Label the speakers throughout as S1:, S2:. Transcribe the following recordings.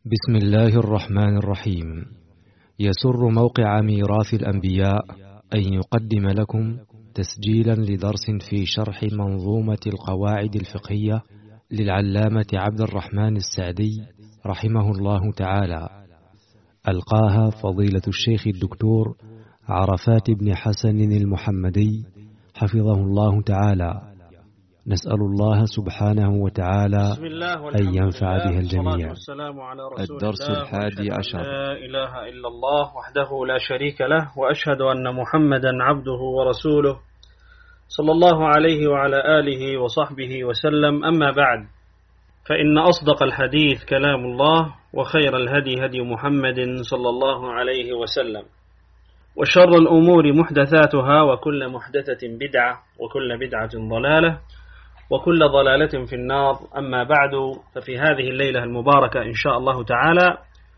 S1: بسم الله الرحمن الرحيم. يسر موقع ميراث الأنبياء أن يقدم لكم تسجيلا لدرس في شرح منظومة القواعد الفقهية للعلامة عبد الرحمن السعدي رحمه الله تعالى، ألقاها فضيلة الشيخ الدكتور عرفات بن حسن المحمدي حفظه الله تعالى. نسأل الله سبحانه وتعالى أن ينفع بها الجميع.
S2: الدرس 11. لا إله إلا الله وحده لا شريك له، وأشهد أن محمدا عبده ورسوله صلى الله عليه وعلى آله وصحبه وسلم. أما بعد، فإن أصدق الحديث كلام الله، وخير الهدي هدي محمد صلى الله عليه وسلم، وشر الأمور محدثاتها، وكل محدثة بدعة، وكل بدعة ضلالة، وكل ضلالة في النار. أما بعد، ففي هذه الليلة المباركة إن شاء الله تعالى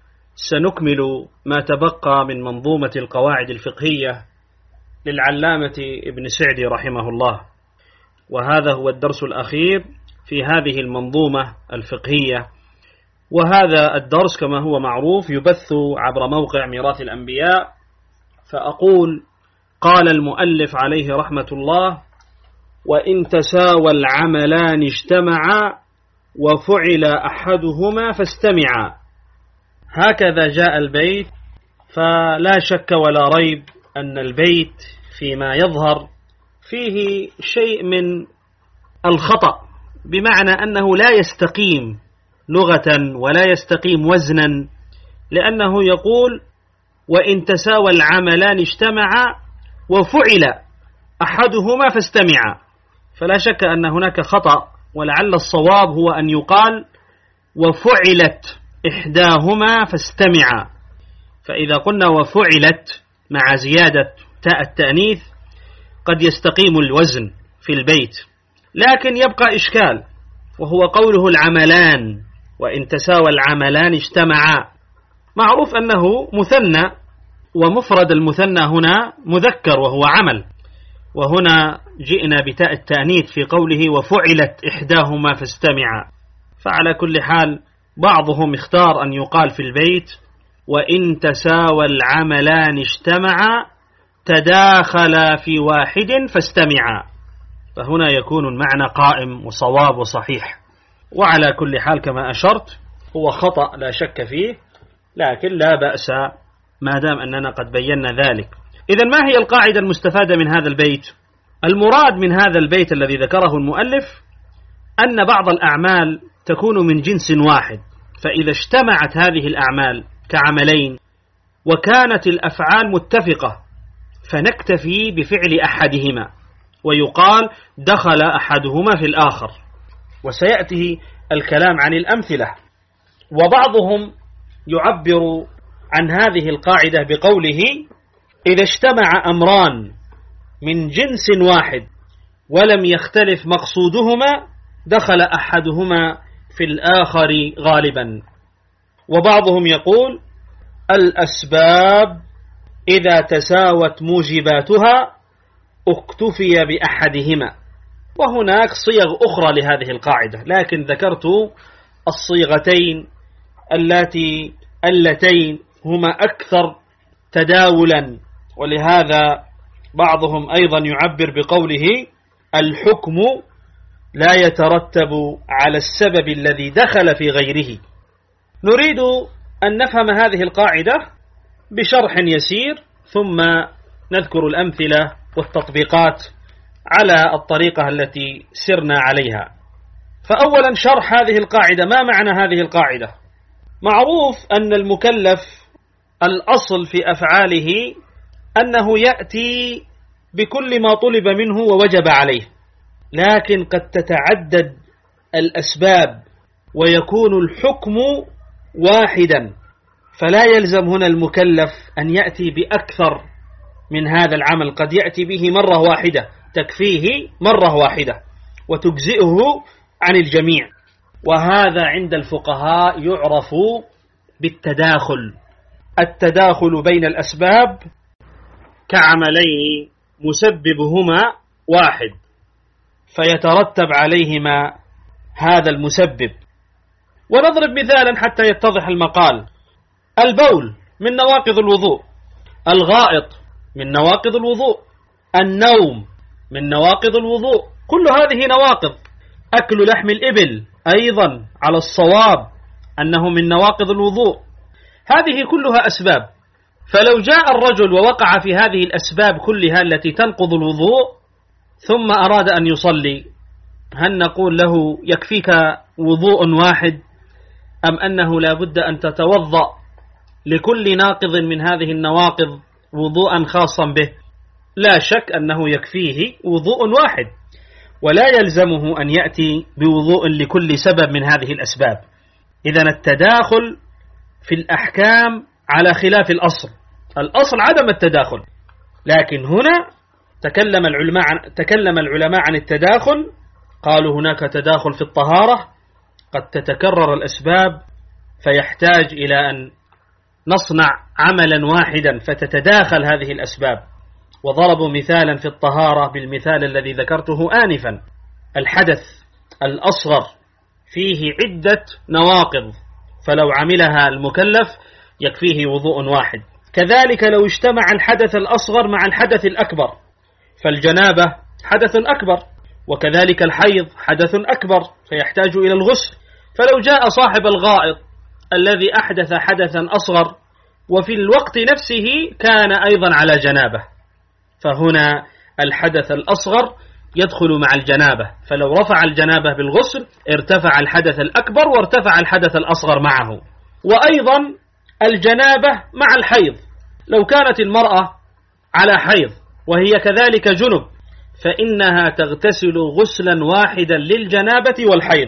S2: سنكمل ما تبقى من منظومة القواعد الفقهية للعلامة ابن سعدي رحمه الله، وهذا هو الدرس الأخير في هذه المنظومة الفقهية. وهذا الدرس كما هو معروف يبث عبر موقع ميراث الأنبياء. فأقول: قال المؤلف عليه رحمة الله: وإن تساوى العملان اجتمعا وفعل أحدهما فاستمعا. هكذا جاء البيت، فلا شك ولا ريب أن البيت فيما يظهر فيه شيء من الخطأ، بمعنى أنه لا يستقيم لغة ولا يستقيم وزنا، لأنه يقول: وإن تساوى العملان اجتمعا وفعل أحدهما فاستمعا. فلا شك أن هناك خطأ، ولعل الصواب هو أن يقال: وفعلت إحداهما فاستمعا. فإذا قلنا وفعلت مع زيادة تاء التأنيث قد يستقيم الوزن في البيت، لكن يبقى إشكال، وهو قوله العملان. وإن تساوى العملان اجتمعا، معروف أنه مثنى، ومفرد المثنى هنا مذكر وهو عمل، وهنا جئنا بتاء التأنيث في قوله وفعلت إحداهما فاستمعا. فعلى كل حال بعضهم اختار أن يقال في البيت: وإن تساوى العملان اجتمعا تداخلا في واحد فاستمعا. فهنا يكون المعنى قائم وصواب وصحيح. وعلى كل حال كما أشرت هو خطأ لا شك فيه، لكن لا بأس ما دام أننا قد بينا ذلك. إذن ما هي القاعدة المستفادة من هذا البيت؟ المراد من هذا البيت الذي ذكره المؤلف أن بعض الأعمال تكون من جنس واحد، فإذا اجتمعت هذه الأعمال كعملين وكانت الأفعال متفقة فنكتفي بفعل أحدهما، ويقال دخل أحدهما في الآخر، وسيأتي الكلام عن الأمثلة. وبعضهم يعبر عن هذه القاعدة بقوله: إذا اجتمع أمران من جنس واحد ولم يختلف مقصودهما دخل أحدهما في الآخر غالبا. وبعضهم يقول: الأسباب إذا تساوت موجباتها اكتفي بأحدهما. وهناك صيغ أخرى لهذه القاعدة، لكن ذكرت الصيغتين اللتين هما أكثر تداولا، ولهذا بعضهم أيضا يعبر بقوله: الحكم لا يترتب على السبب الذي دخل في غيره. نريد أن نفهم هذه القاعدة بشرح يسير، ثم نذكر الأمثلة والتطبيقات على الطريقة التي سرنا عليها. فأولا شرح هذه القاعدة. ما معنى هذه القاعدة؟ معروف أن المكلف الأصل في أفعاله أنه يأتي بكل ما طلب منه ووجب عليه، لكن قد تتعدد الأسباب ويكون الحكم واحدا، فلا يلزم هنا المكلف أن يأتي بأكثر من هذا العمل، قد يأتي به مرة واحدة تكفيه مرة واحدة وتجزئه عن الجميع. وهذا عند الفقهاء يعرف بالتداخل، التداخل بين الأسباب كعملين مسببهما واحد فيترتب عليهما هذا المسبب، ونضرب مثالا حتى يتضح المقال. البول من نواقض الوضوء، الغائط من نواقض الوضوء، النوم من نواقض الوضوء، كل هذه نواقض. أكل لحم الإبل أيضا على الصواب أنه من نواقض الوضوء. هذه كلها أسباب، فلو جاء الرجل ووقع في هذه الأسباب كلها التي تنقض الوضوء ثم أراد أن يصلي، هل نقول له يكفيك وضوء واحد، أم أنه لا بد أن تتوضأ لكل ناقض من هذه النواقض وضوءا خاصا به؟ لا شك أنه يكفيه وضوء واحد، ولا يلزمه أن يأتي بوضوء لكل سبب من هذه الأسباب. إذن التداخل في الأحكام على خلاف الأصل. الأصل عدم التداخل، لكن هنا تكلم العلماء عن التداخل. قالوا هناك تداخل في الطهارة، قد تتكرر الأسباب فيحتاج إلى أن نصنع عملا واحدا فتتداخل هذه الأسباب. وضربوا مثالا في الطهارة بالمثال الذي ذكرته آنفا. الحدث الأصغر فيه عدة نواقض، فلو عملها المكلف يكفيه وضوء واحد. كذلك لو اجتمع الحدث الأصغر مع الحدث الأكبر، فالجنابة حدث أكبر، وكذلك الحيض حدث أكبر فيحتاج إلى الغسل. فلو جاء صاحب الغائط الذي أحدث حدثا أصغر وفي الوقت نفسه كان أيضا على جنابة، فهنا الحدث الأصغر يدخل مع الجنابة، فلو رفع الجنابة بالغسل ارتفع الحدث الأكبر وارتفع الحدث الأصغر معه. وأيضا الجنابة مع الحيض، لو كانت المرأة على حيض وهي كذلك جنب فإنها تغتسل غسلا واحدا للجنابة والحيض.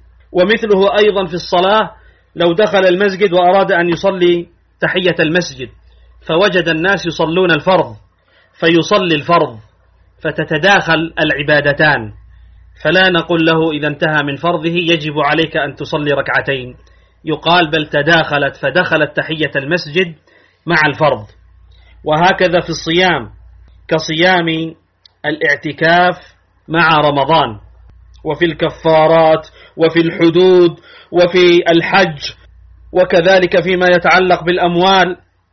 S2: ومثله أيضا في الصلاة، لو دخل المسجد وأراد أن يصلي تحية المسجد فوجد الناس يصلون الفرض فيصلي الفرض، فتتداخل العبادتان، فلا نقول له إذا انتهى من فرضه يجب عليك أن تصلي ركعتين، يقال بل تداخلت فدخلت تحية المسجد مع الفرض. وهكذا في الصيام كصيام الاعتكاف مع رمضان، وفي الكفارات وفي الحدود وفي الحج، وكذلك فيما يتعلق بالأموال،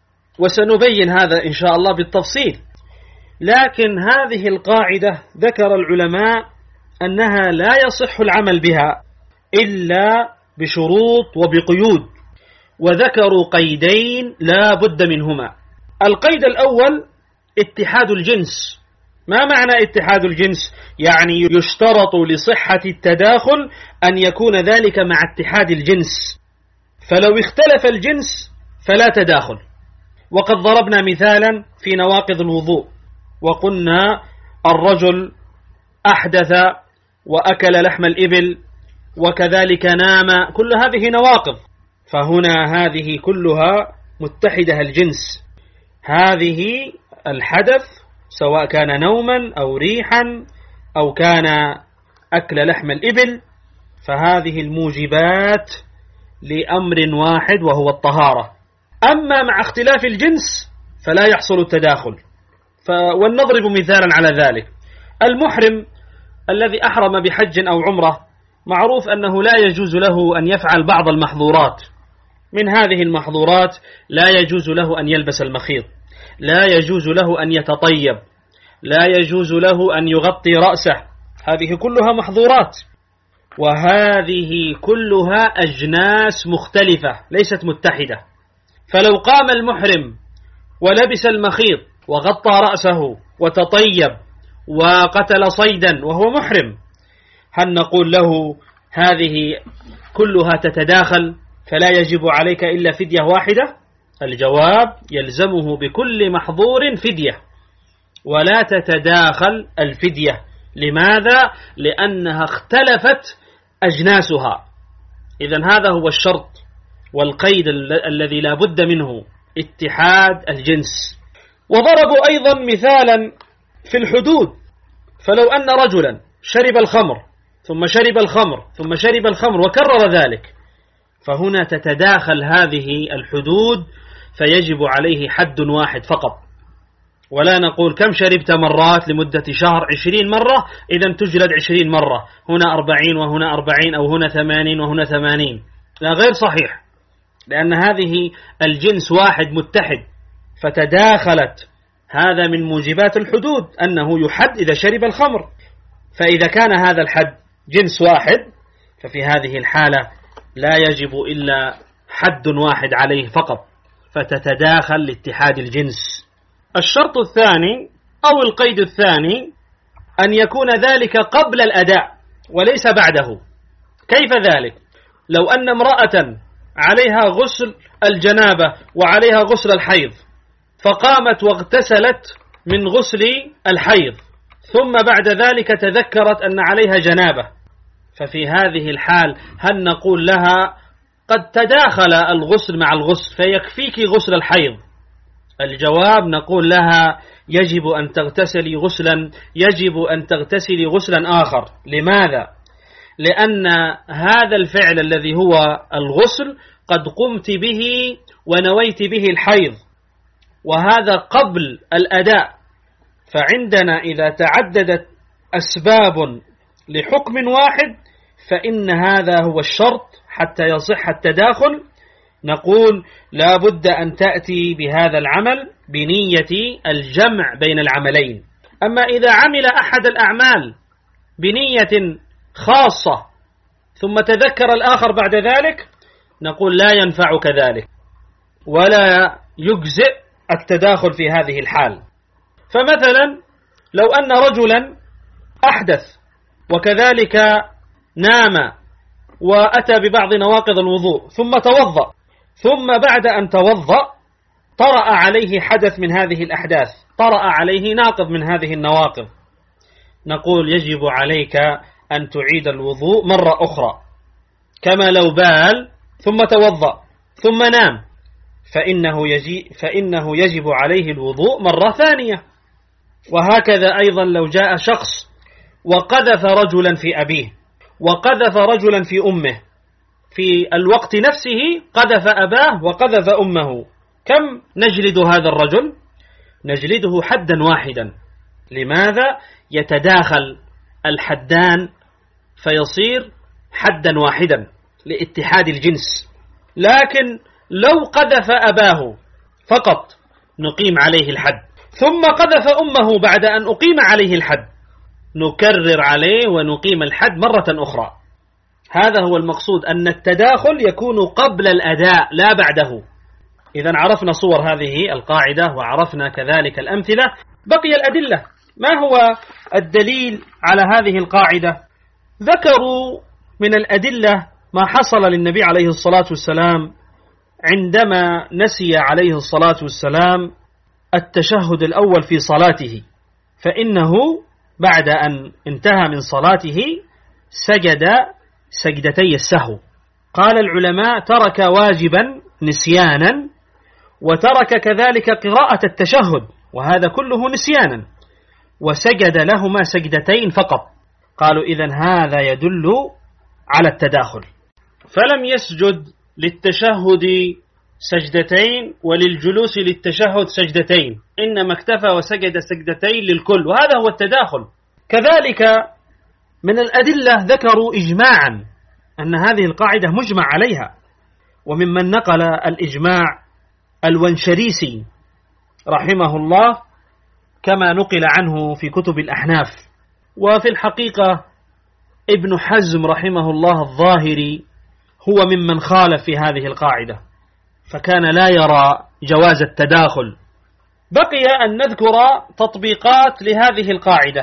S2: وسنبين هذا إن شاء الله بالتفصيل. لكن هذه القاعدة ذكر العلماء أنها لا يصح العمل بها إلا بشروط وبقيود، وذكروا قيدين لا بد منهما. القيد الأول اتحاد الجنس. ما معنى اتحاد الجنس؟ يعني يشترط لصحة التداخل أن يكون ذلك مع اتحاد الجنس، فلو اختلف الجنس فلا تداخل. وقد ضربنا مثالا في نواقض الوضوء وقلنا الرجل أحدث وأكل لحم الإبل وكذلك نام، كل هذه نواقض، فهنا هذه كلها متحدة الجنس. هذه الحدث سواء كان نوما أو ريحا أو كان أكل لحم الإبل، فهذه الموجبات لأمر واحد وهو الطهارة. أما مع اختلاف الجنس فلا يحصل التداخل. ولنضرب مثالا على ذلك. المحرم الذي أحرم بحج أو عمرة معروف أنه لا يجوز له أن يفعل بعض المحظورات. من هذه المحظورات لا يجوز له أن يلبس المخيط، لا يجوز له أن يتطيب، لا يجوز له أن يغطي رأسه، هذه كلها محظورات، وهذه كلها أجناس مختلفة ليست متحدة. فلو قام المحرم ولبس المخيط وغطى رأسه وتطيب وقتل صيدا وهو محرم، هل نقول له هذه كلها تتداخل فلا يجب عليك إلا فدية واحدة؟ الجواب يلزمه بكل محظور فدية، ولا تتداخل الفدية. لماذا؟ لأنها اختلفت أجناسها. إذن هذا هو الشرط والقيد الذي لا بد منه، اتحاد الجنس. وضربوا أيضا مثالا في الحدود، فلو أن رجلا شرب الخمر ثم شرب الخمر ثم شرب الخمر وكرر ذلك، فهنا تتداخل هذه الحدود فيجب عليه حد واحد فقط، ولا نقول كم شربت مرات لمدة شهر 20 مرة إذن تجلد 20 مرة، هنا 40 وهنا 40 أو هنا 80 وهنا 80. لا، غير صحيح، لأن هذه الجنس واحد متحد فتداخلت. هذا من موجبات الحدود أنه يحد إذا شرب الخمر، فإذا كان هذا الحد جنس واحد ففي هذه الحالة لا يجب إلا حد واحد عليه فقط، فتتداخل لاتحاد الجنس. الشرط الثاني أو القيد الثاني أن يكون ذلك قبل الأداء وليس بعده. كيف ذلك؟ لو أن امرأة عليها غسل الجنابة وعليها غسل الحيض، فقامت واغتسلت من غسل الحيض، ثم بعد ذلك تذكرت أن عليها جنابة، ففي هذه الحال هل نقول لها قد تداخل الغسل مع الغسل فيكفيك غسل الحيض؟ الجواب نقول لها يجب أن تغتسلي غسلا آخر. لماذا؟ لأن هذا الفعل الذي هو الغسل قد قمت به ونويت به الحيض، وهذا قبل الأداء. فعندنا إذا تعددت أسباب لحكم واحد فإن هذا هو الشرط حتى يصح التداخل. نقول لا بد أن تأتي بهذا العمل بنية الجمع بين العملين. أما إذا عمل أحد الأعمال بنية خاصة ثم تذكر الآخر بعد ذلك، نقول لا ينفع كذلك ولا يجزئ التداخل في هذه الحال. فمثلا لو أن رجلا أحدث وكذلك نام وأتى ببعض نواقض الوضوء ثم توضأ، ثم بعد أن توضأ طرأ عليه حدث من هذه الأحداث، طرأ عليه ناقض من هذه النواقض، نقول يجب عليك أن تعيد الوضوء مرة أخرى، كما لو بال ثم توضأ ثم نام، فإنه يجب عليه الوضوء مرة ثانية. وهكذا أيضا لو جاء شخص وقذف رجلا في أبيه وقذف رجلا في أمه، في الوقت نفسه قذف أباه وقذف أمه، كم نجلد هذا الرجل؟ نجلده حدا واحدا. لماذا؟ يتداخل الحدان فيصير حدا واحدا لاتحاد الجنس. لكن لو قذف أباه فقط نقيم عليه الحد، ثم قذف أمه بعد أن أقيم عليه الحد، نكرر عليه ونقيم الحد مرة أخرى. هذا هو المقصود، أن التداخل يكون قبل الأداء لا بعده. إذا عرفنا صور هذه القاعدة وعرفنا كذلك الأمثلة، بقي الأدلة. ما هو الدليل على هذه القاعدة؟ ذكروا من الأدلة ما حصل للنبي عليه الصلاة والسلام عندما نسي عليه الصلاة والسلام التشهد الأول في صلاته، فإنه بعد أن انتهى من صلاته سجد سجدتي السهو. قال العلماء ترك واجبا نسيانا، وترك كذلك قراءة التشهد، وهذا كله نسيانا، وسجد لهما سجدتين فقط. قالوا إذن هذا يدل على التداخل، فلم يسجد للتشهد سجدتين وللجلوس للتشهد سجدتين، إنما اكتفى وسجد سجدتين للكل، وهذا هو التداخل. كذلك من الأدلة ذكروا إجماعا أن هذه القاعدة مجمع عليها، وممن نقل الإجماع الونشريسي رحمه الله كما نقل عنه في كتب الأحناف. وفي الحقيقة ابن حزم رحمه الله الظاهري هو ممن خالف في هذه القاعدة، فكان لا يرى جواز التداخل. بقي أن نذكر تطبيقات لهذه القاعدة،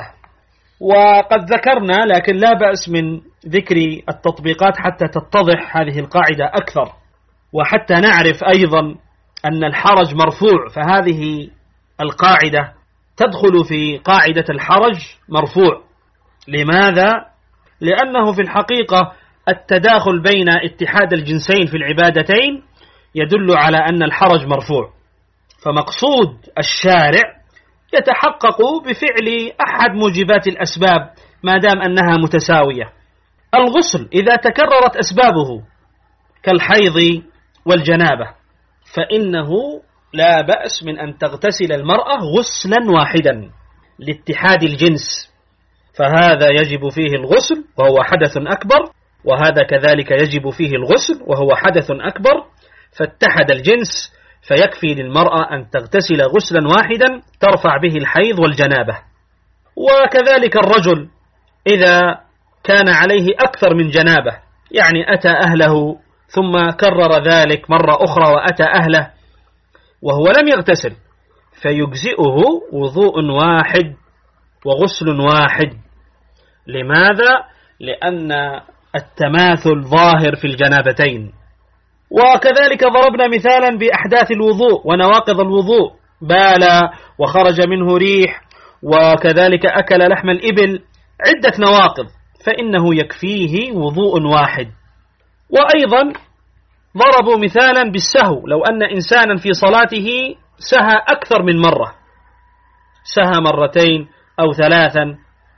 S2: وقد ذكرنا، لكن لا بأس من ذكر التطبيقات حتى تتضح هذه القاعدة أكثر، وحتى نعرف أيضا أن الحرج مرفوع، فهذه القاعدة تدخل في قاعدة الحرج مرفوع. لماذا؟ لأنه في الحقيقة التداخل بين اتحاد الجنسين في العبادتين يدل على أن الحرج مرفوع، فمقصود الشارع يتحقق بفعل أحد موجبات الأسباب ما دام أنها متساوية. الغسل إذا تكررت أسبابه كالحيض والجنابة فإنه لا بأس من أن تغتسل المرأة غسلا واحدا لاتحاد الجنس، فهذا يجب فيه الغسل وهو حدث أكبر، وهذا كذلك يجب فيه الغسل وهو حدث أكبر، فاتحد الجنس، فيكفي للمرأة أن تغتسل غسلا واحدا ترفع به الحيض والجنابة. وكذلك الرجل إذا كان عليه أكثر من جنابة، يعني أتى أهله ثم كرر ذلك مرة أخرى وأتى أهله وهو لم يغتسل، فيجزئه وضوء واحد وغسل واحد. لماذا؟ لأن التماثل ظاهر في الجنابتين. وكذلك ضربنا مثالا بأحداث الوضوء ونواقض الوضوء، بال وخرج منه ريح، وكذلك أكل لحم الإبل، عدة نواقض، فإنه يكفيه وضوء واحد. وأيضا ضربوا مثالا بالسهو، لو أن إنسانا في صلاته سهى أكثر من مرة، سهى مرتين أو ثلاثا،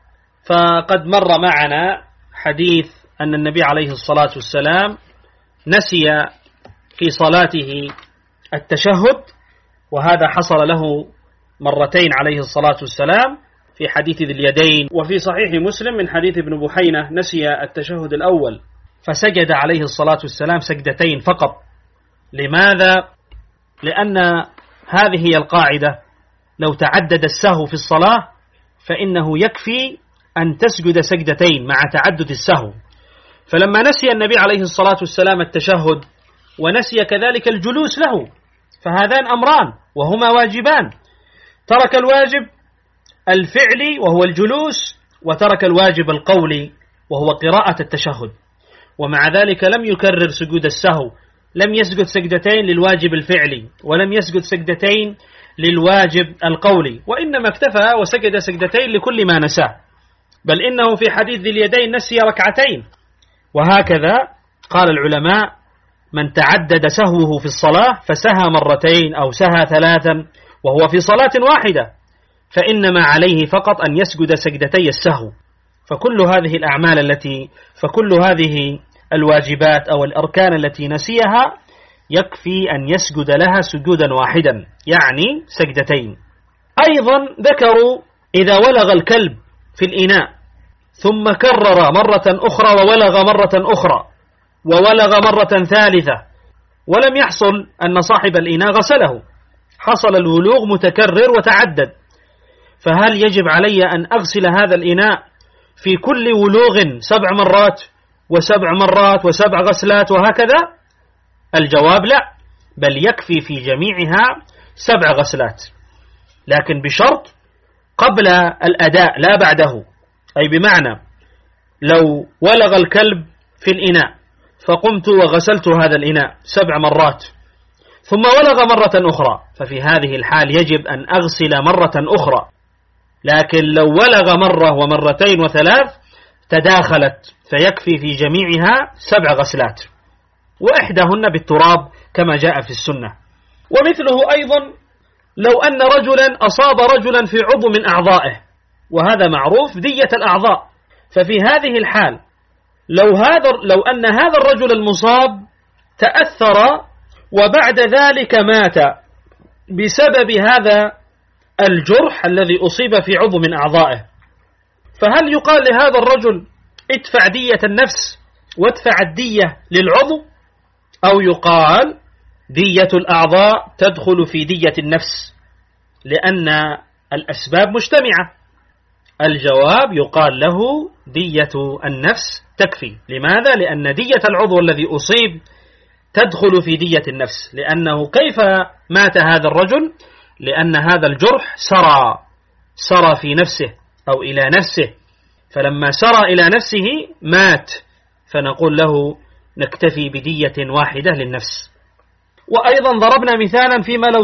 S2: فقد مر معنا حديث أن النبي عليه الصلاة والسلام نسي في صلاته التشهد، وهذا حصل له مرتين عليه الصلاة والسلام في حديث ذي اليدين، وفي صحيح مسلم من حديث ابن بحينة نسي التشهد الأول فسجد عليه الصلاة والسلام سجدتين فقط. لماذا؟ لأن هذه هي القاعدة، لو تعدد السهو في الصلاة فإنه يكفي أن تسجد سجدتين مع تعدد السهو. فلما نسي النبي عليه الصلاة والسلام التشهد ونسي كذلك الجلوس له، فهذان أمران وهما واجبان، ترك الواجب الفعلي وهو الجلوس، وترك الواجب القولي وهو قراءة التشهد، ومع ذلك لم يكرر سجود السهو، لم يسجد سجدتين للواجب الفعلي ولم يسجد سجدتين للواجب القولي، وإنما اكتفى وسجد سجدتين لكل ما نساه، بل إنه في حديث ذي اليدين نسي ركعتين. وهكذا قال العلماء: من تعدد سهوه في الصلاة فسهى مرتين أو سهى ثلاثا وهو في صلاة واحدة، فإنما عليه فقط أن يسجد سجدتي السهو. فكل هذه الواجبات أو الأركان التي نسيها يكفي أن يسجد لها سجودا واحدا، يعني سجدتين. أيضا ذكروا إذا ولغ الكلب في الإناء ثم كرر مرة أخرى وولغ مرة أخرى وولغ مرة ثالثة ولم يحصل أن صاحب الإناء غسله، حصل الولوغ متكرر وتعدد، فهل يجب علي أن أغسل هذا الإناء في كل ولوغ 7 مرات و7 مرات و7 غسلات وهكذا؟ الجواب لا، بل يكفي في جميعها 7 غسلات، لكن بشرط قبل الأداء لا بعده. أي بمعنى لو ولغ الكلب في الإناء فقمت وغسلت هذا الإناء 7 مرات ثم ولغ مرة أخرى، ففي هذه الحال يجب أن أغسل مرة أخرى، لكن لو ولغ مرة ومرتين وثلاث تداخلت فيكفي في جميعها 7 غسلات، وإحداهن بالتراب كما جاء في السنة. ومثله أيضا لو أن رجلا أصاب رجلا في عضو من أعضائه، وهذا معروف دية الأعضاء، ففي هذه الحال لو أن هذا الرجل المصاب تأثر وبعد ذلك مات بسبب هذا الجرح الذي أصيب في عضو من أعضائه، فهل يقال لهذا الرجل ادفع دية النفس وادفع الدية للعضو، أو يقال دية الأعضاء تدخل في دية النفس لأن الأسباب مجتمعة؟ الجواب يقال له دية النفس تكفي. لماذا؟ لأن دية العضو الذي أصيب تدخل في دية النفس، لأنه كيف مات هذا الرجل؟ لأن هذا الجرح سرى في نفسه أو إلى نفسه، فلما سرى إلى نفسه مات، فنقول له نكتفي بدية واحدة للنفس. وأيضا ضربنا مثالا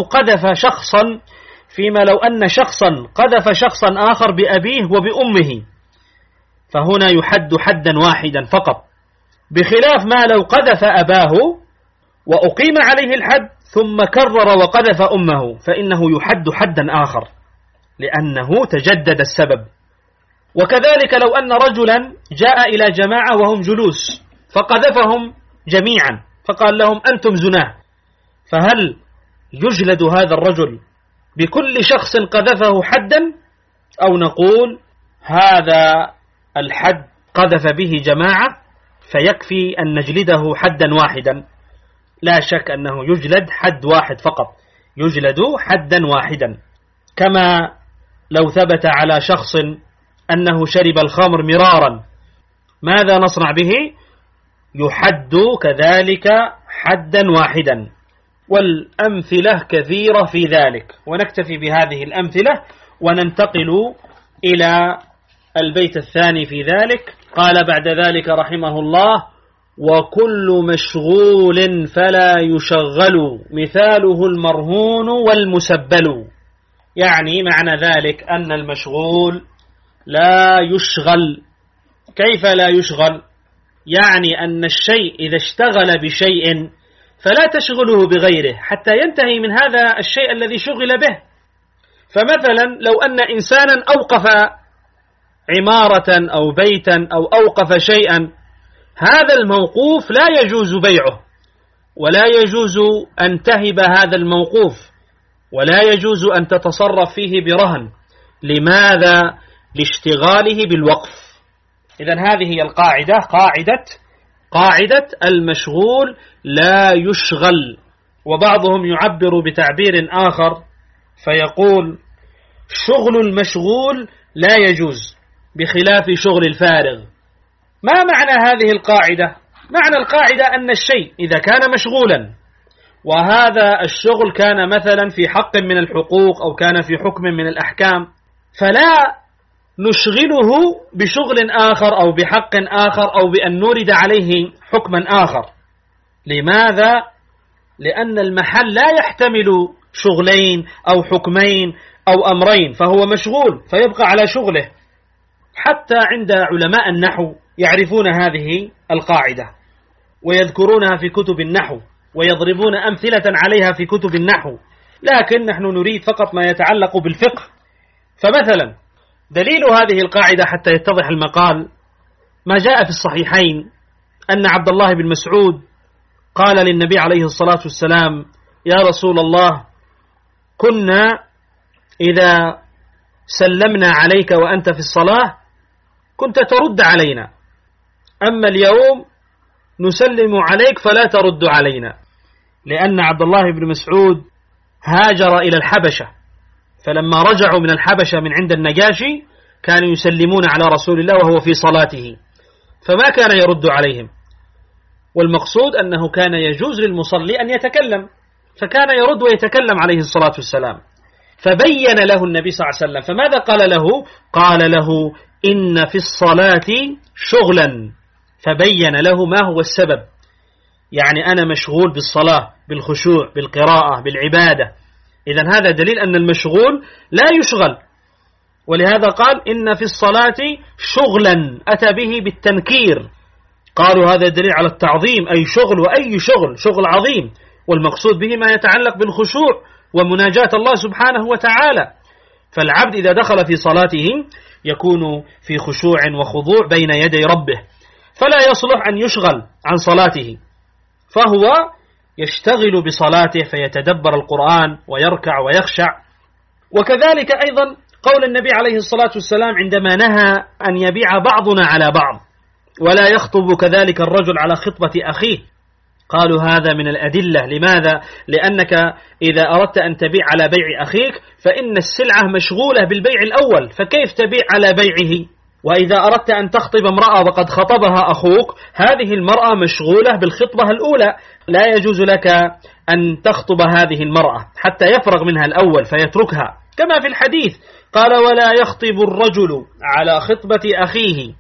S2: فيما لو أن شخصا قذف شخصا آخر بأبيه وبأمه، فهنا يحد حدا واحدا فقط، بخلاف ما لو قذف أباه وأقيم عليه الحد ثم كرر وقذف أمه، فإنه يحد حدا آخر لأنه تجدد السبب. وكذلك لو أن رجلا جاء إلى جماعة وهم جلوس فقذفهم جميعا فقال لهم أنتم زناه، فهل يجلد هذا الرجل بكل شخص قذفه حدا، أو نقول هذا الحد قذف به جماعة فيكفي أن نجلده حدا واحدا. لا شك أنه يجلد حد واحد فقط، يجلد حدا واحدا. كما لو ثبت على شخص أنه شرب الخمر مرارا، ماذا نصنع به؟ يحد كذلك حدا واحدا. والأمثلة كثيرة في ذلك، ونكتفي بهذه الأمثلة وننتقل إلى البيت الثاني في ذلك. قال بعد ذلك رحمه الله: وكل مشغول فلا يشغل مثاله المرهون والمسبل. يعني معنى ذلك أن المشغول لا يشغل. كيف لا يشغل؟ يعني أن الشيء إذا اشتغل بشيء فلا تشغله بغيره حتى ينتهي من هذا الشيء الذي شغل به. فمثلا لو أن إنسانا أوقف عمارة أو بيتا أو أوقف شيئا، هذا الموقوف لا يجوز بيعه، ولا يجوز أن تهب هذا الموقوف، ولا يجوز أن تتصرف فيه برهن. لماذا؟ لاشتغاله بالوقف. إذن هذه هي القاعدة، قاعدة المشغول لا يشغل. وبعضهم يعبر بتعبير آخر فيقول: شغل المشغول لا يجوز بخلاف شغل الفارغ. ما معنى هذه القاعدة؟ معنى القاعدة أن الشيء إذا كان مشغولا، وهذا الشغل كان مثلا في حق من الحقوق أو كان في حكم من الأحكام، فلا نشغله بشغل آخر أو بحق آخر أو بأن نورد عليه حكما آخر. لماذا؟ لأن المحل لا يحتمل شغلين أو حكمين أو أمرين، فهو مشغول فيبقى على شغله. حتى عند علماء النحو يعرفون هذه القاعدة ويذكرونها في كتب النحو ويضربون أمثلة عليها في كتب النحو، لكن نحن نريد فقط ما يتعلق بالفقه. فمثلا دليل هذه القاعدة حتى يتضح المقال ما جاء في الصحيحين أن عبد الله بن مسعود قال للنبي عليه الصلاة والسلام: يا رسول الله، كنا إذا سلمنا عليك وأنت في الصلاة كنت ترد علينا، أما اليوم نسلم عليك فلا ترد علينا. لأن عبد الله بن مسعود هاجر إلى الحبشة، فلما رجعوا من الحبشة من عند النجاشي كانوا يسلمون على رسول الله وهو في صلاته، فما كان يرد عليهم. والمقصود أنه كان يجوز للمصلي أن يتكلم، فكان يرد ويتكلم عليه الصلاة والسلام. فبين له النبي صلى الله عليه وسلم، فماذا قال له؟ قال له: إن في الصلاة شغلا. فبين له ما هو السبب، يعني أنا مشغول بالصلاة، بالخشوع، بالقراءة، بالعبادة. إذن هذا دليل أن المشغول لا يشغل. ولهذا قال: إن في الصلاة شغلا، أتى به بالتنكير. قالوا هذا دليل على التعظيم، أي شغل، وأي شغل عظيم، والمقصود به ما يتعلق بالخشوع ومناجاة الله سبحانه وتعالى. فالعبد إذا دخل في صلاته يكون في خشوع وخضوع بين يدي ربه، فلا يصلح أن يشغل عن صلاته، فهو يشتغل بصلاته فيتدبر القرآن ويركع ويخشع. وكذلك أيضا قول النبي عليه الصلاة والسلام عندما نهى أن يبيع بعضنا على بعض، ولا يخطب كذلك الرجل على خطبة أخيه. قالوا هذا من الأدلة. لماذا؟ لأنك إذا أردت أن تبيع على بيع أخيك فإن السلعة مشغولة بالبيع الأول، فكيف تبيع على بيعه؟ وإذا أردت أن تخطب امرأة وقد خطبها أخوك، هذه المرأة مشغولة بالخطبة الأولى، لا يجوز لك أن تخطب هذه المرأة حتى يفرغ منها الأول فيتركها. كما في الحديث قال: ولا يخطب الرجل على خطبة أخيه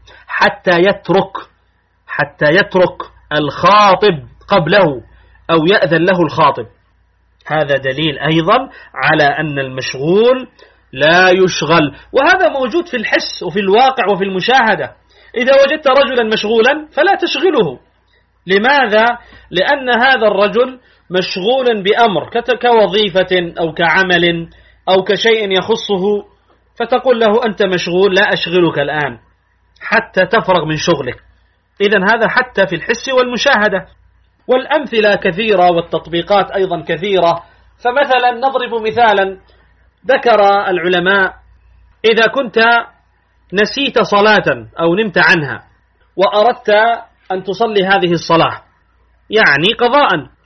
S2: حتى يترك الخاطب قبله أو يأذن له الخاطب. هذا دليل أيضا على أن المشغول لا يشغل، وهذا موجود في الحس وفي الواقع وفي المشاهدة. إذا وجدت رجلا مشغولا فلا تشغله. لماذا؟ لأن هذا الرجل مشغول بأمر كوظيفة أو كعمل أو كشيء يخصه، فتقول له: أنت مشغول، لا أشغلك الآن حتى تفرغ من شغلك. إذن هذا حتى في الحس والمشاهدة. والأمثلة كثيرة والتطبيقات أيضا كثيرة. فمثلا نضرب مثالا ذكر العلماء: إذا كنت نسيت صلاة أو نمت عنها وأردت أن تصلي هذه الصلاة يعني قضاء،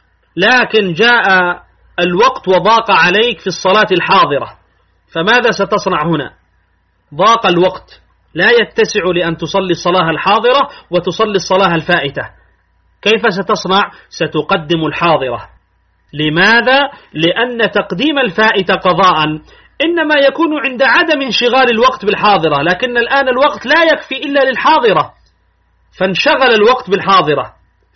S2: لكن جاء الوقت وضاق عليك في الصلاة الحاضرة، فماذا ستصنع هنا؟ ضاق الوقت، لا يتسع لأن تصلي الصلاة الحاضرة وتصلي الصلاة الفائتة. كيف ستصنع؟ ستقدم الحاضرة. لماذا؟ لأن تقديم الفائتة قضاء إنما يكون عند عدم انشغال الوقت بالحاضرة، لكن الآن الوقت لا يكفي إلا للحاضرة، فانشغل الوقت بالحاضرة،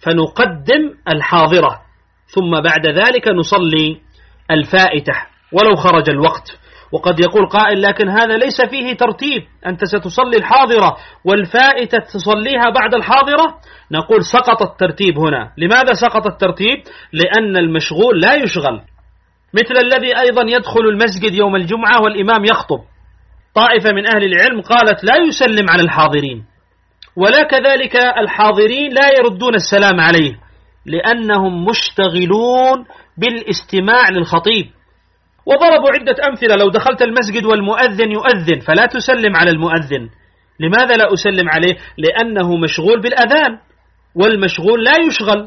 S2: فنقدم الحاضرة، ثم بعد ذلك نصلي الفائتة ولو خرج الوقت. وقد يقول قائل لكن هذا ليس فيه ترتيب، أنت ستصلي الحاضرة والفائتة تصليها بعد الحاضرة. نقول سقط الترتيب هنا. لماذا سقط الترتيب؟ لأن المشغول لا يشغل، مثل الذي أيضا يدخل المسجد يوم الجمعة والإمام يخطب. طائفة من أهل العلم قالت لا يسلم على الحاضرين، ولا كذلك الحاضرين لا يردون السلام عليه، لأنهم مشتغلون بالاستماع للخطيب. وضربوا عدة أمثلة: لو دخلت المسجد والمؤذن يؤذن فلا تسلم على المؤذن. لماذا لا أسلم عليه؟ لأنه مشغول بالأذان، والمشغول لا يشغل.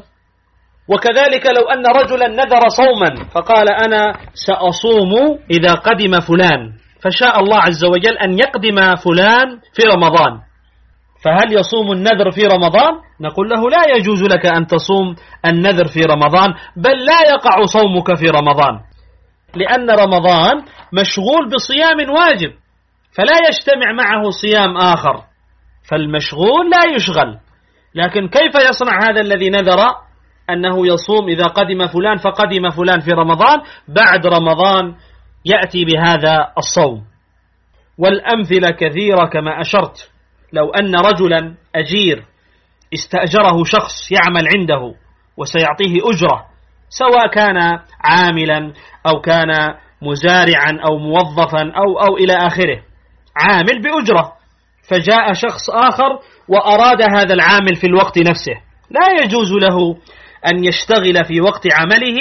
S2: وكذلك لو أن رجلا نذر صوما فقال أنا سأصوم إذا قدم فلان، فشاء الله عز وجل أن يقدم فلان في رمضان، فهل يصوم النذر في رمضان؟ نقول له لا يجوز لك أن تصوم النذر في رمضان، بل لا يقع صومك في رمضان، لأن رمضان مشغول بصيام واجب، فلا يجتمع معه صيام آخر، فالمشغول لا يشغل. لكن كيف يصنع هذا الذي نذر أنه يصوم إذا قدم فلان فقدم فلان في رمضان؟ بعد رمضان يأتي بهذا الصوم. والأمثلة كثيرة كما أشرت. لو أن رجلا أجير استأجره شخص يعمل عنده وسيعطيه أجرة، سواء كان عاملا أو كان مزارعا أو موظفا أو إلى آخره، عامل بأجرة، فجاء شخص آخر وأراد هذا العامل في الوقت نفسه، لا يجوز له أن يشتغل في وقت عمله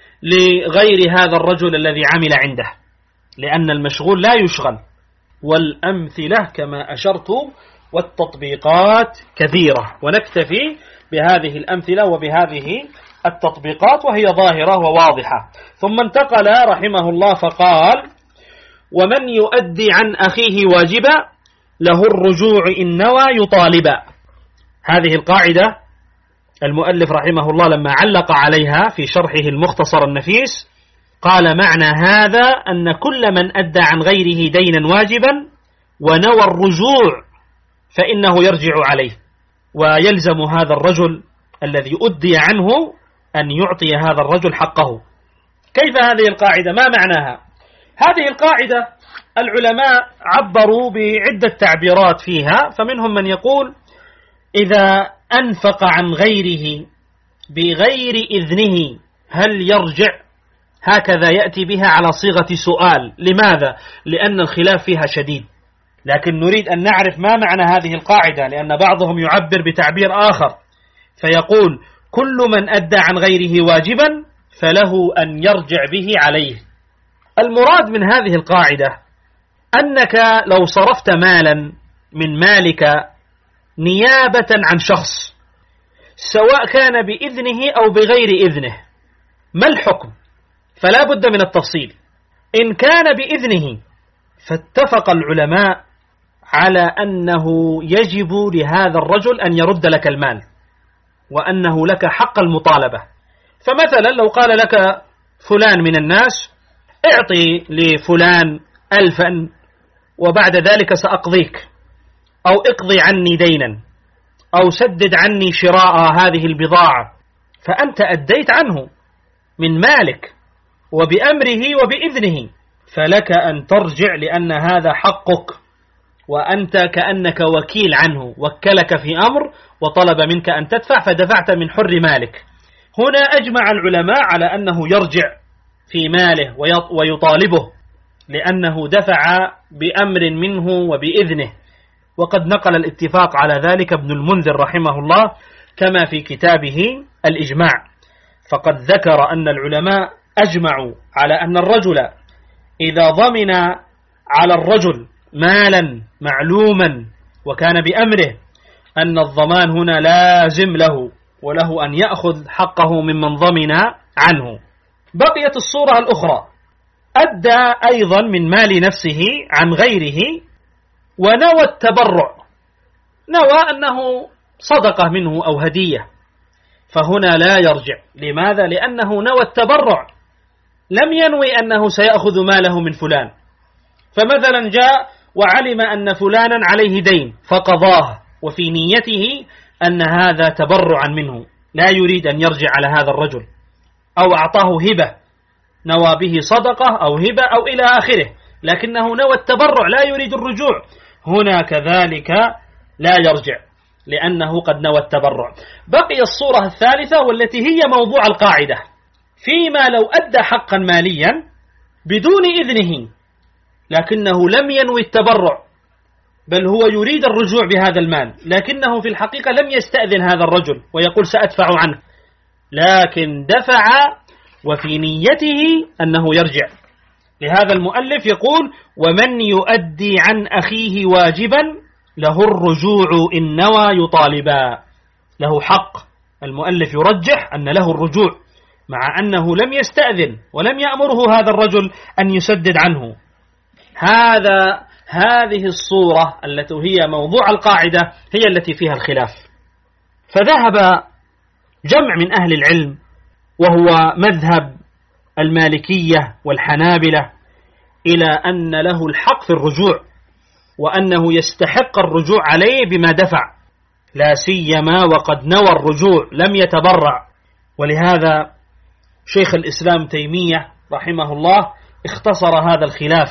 S2: لغير هذا الرجل الذي عمل عنده، لأن المشغول لا يشغل. والأمثلة كما أشرت والتطبيقات كثيرة، ونكتفي بهذه الأمثلة وبهذه التطبيقات وهي ظاهرة وواضحة. ثم انتقل رحمه الله فقال: ومن يؤدي عن أخيه واجبا له الرجوع إن نوى يطالبا. هذه القاعدة المؤلف رحمه الله لما علق عليها في شرحه المختصر النفيس قال: معنى هذا أن كل من أدى عن غيره دينا واجبا ونوى الرجوع فإنه يرجع عليه، ويلزم هذا الرجل الذي أدي عنه أن يعطي هذا الرجل حقه. كيف هذه القاعدة؟ ما معناها؟ هذه القاعدة العلماء عبروا بعدة تعبيرات فيها، فمنهم من يقول إذا أنفق عن غيره بغير إذنه هل يرجع؟ هكذا يأتي بها على صيغة سؤال. لماذا؟ لأن الخلاف فيها شديد، لكن نريد أن نعرف ما معنى هذه القاعدة، لأن بعضهم يعبر بتعبير آخر فيقول: كل من أدى عن غيره واجبا فله أن يرجع به عليه. المراد من هذه القاعدة أنك لو صرفت مالا من مالك نيابة عن شخص، سواء كان بإذنه أو بغير إذنه، ما الحكم؟ فلا بد من التفصيل. إن كان بإذنه فاتفق العلماء على أنه يجب لهذا الرجل أن يرد لك المال، وأنه لك حق المطالبة. فمثلا لو قال لك فلان من الناس: اعطي لفلان 1000 وبعد ذلك سأقضيك، أو اقضي عني دينا، أو سدد عني شراء هذه البضاعة، فأنت أديت عنه من مالك وبأمره وبإذنه، فلك أن ترجع لأن هذا حقك، وأنت كأنك وكيل عنه، وكلك في أمر وطلب منك أن تدفع فدفعت من حر مالك. هنا أجمع العلماء على أنه يرجع في ماله ويطالبه، لأنه دفع بأمر منه وبإذنه. وقد نقل الاتفاق على ذلك ابن المنذر رحمه الله كما في كتابه الإجماع، فقد ذكر أن العلماء أجمعوا على أن الرجل إذا ضمن على الرجل مالا معلوما وكان بأمره، أن الضمان هنا لازم له، وله أن يأخذ حقه ممن ضمن عنه. بقيت الصورة الأخرى، أدى أيضا من مال نفسه عن غيره ونوى التبرع، نوى أنه صدقة منه أو هدية، فهنا لا يرجع. لماذا؟ لأنه نوى التبرع، لم ينوي أنه سيأخذ ماله من فلان. فمثلا جاء وعلم أن فلانا عليه دين فقضاه، وفي نيته أن هذا تبرعا منه، لا يريد أن يرجع على هذا الرجل، أو أعطاه هبة نوى به صدقة أو هبة أو إلى آخره، لكنه نوى التبرع لا يريد الرجوع، هنا كذلك لا يرجع لأنه قد نوى التبرع. بقي الصورة الثالثة والتي هي موضوع القاعدة، فيما لو أدى حقا ماليا بدون إذنه لكنه لم ينوي التبرع، بل هو يريد الرجوع بهذا المال، لكنه في الحقيقة لم يستأذن هذا الرجل ويقول سأدفع عنه، لكن دفع وفي نيته أنه يرجع. لهذا المؤلف يقول: ومن يؤدي عن أخيه واجبا له الرجوع إن نوى يطالبا. له حق، المؤلف يرجح أن له الرجوع مع أنه لم يستأذن ولم يأمره هذا الرجل أن يسدد عنه. هذه الصورة التي هي موضوع القاعدة هي التي فيها الخلاف. فذهب جمع من أهل العلم وهو مذهب المالكية والحنابلة إلى أن له الحق في الرجوع، وأنه يستحق الرجوع عليه بما دفع، لا سيما وقد نوى الرجوع لم يتبرع. ولهذا شيخ الإسلام تيمية رحمه الله اختصر هذا الخلاف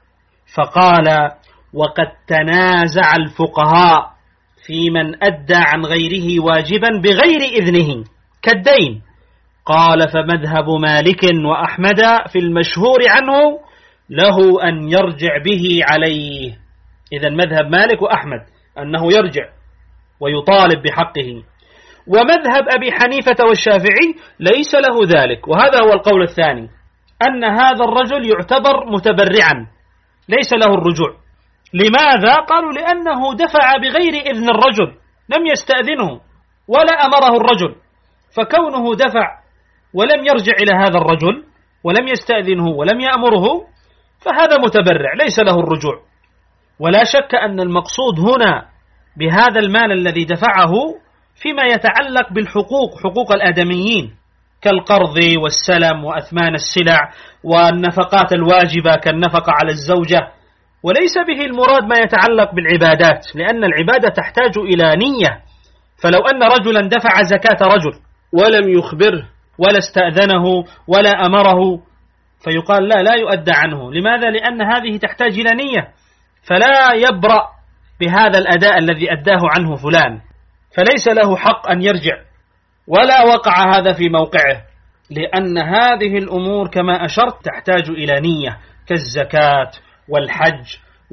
S2: فقال: وقد تنازع الفقهاء في من أدى عن غيره واجبا بغير إذنه كالدين. قال: فمذهب مالك وأحمد في المشهور عنه له أن يرجع به عليه. إذن مذهب مالك وأحمد أنه يرجع ويطالب بحقه، ومذهب أبي حنيفة والشافعي ليس له ذلك، وهذا هو القول الثاني، أن هذا الرجل يعتبر متبرعا ليس له الرجوع. لماذا؟ قالوا: لأنه دفع بغير إذن الرجل، لم يستأذنه ولا أمره الرجل، فكونه دفع ولم يرجع إلى هذا الرجل ولم يستأذنه ولم يأمره فهذا متبرع ليس له الرجوع. ولا شك أن المقصود هنا بهذا المال الذي دفعه فيما يتعلق بالحقوق، حقوق الآدميين كالقرض والسلم وأثمان السلع والنفقات الواجبة كالنفقة على الزوجة، وليس به المراد ما يتعلق بالعبادات، لأن العبادة تحتاج إلى نية. فلو أن رجلا دفع زكاة رجل ولم يخبره ولا استأذنه ولا أمره فيقال لا يؤدى عنه. لماذا؟ لأن هذه تحتاج إلى نية، فلا يبرأ بهذا الأداء الذي أداه عنه فلان، فليس له حق أن يرجع، ولا وقع هذا في موقعه، لأن هذه الأمور كما أشرت تحتاج إلى نية كالزكاة والحج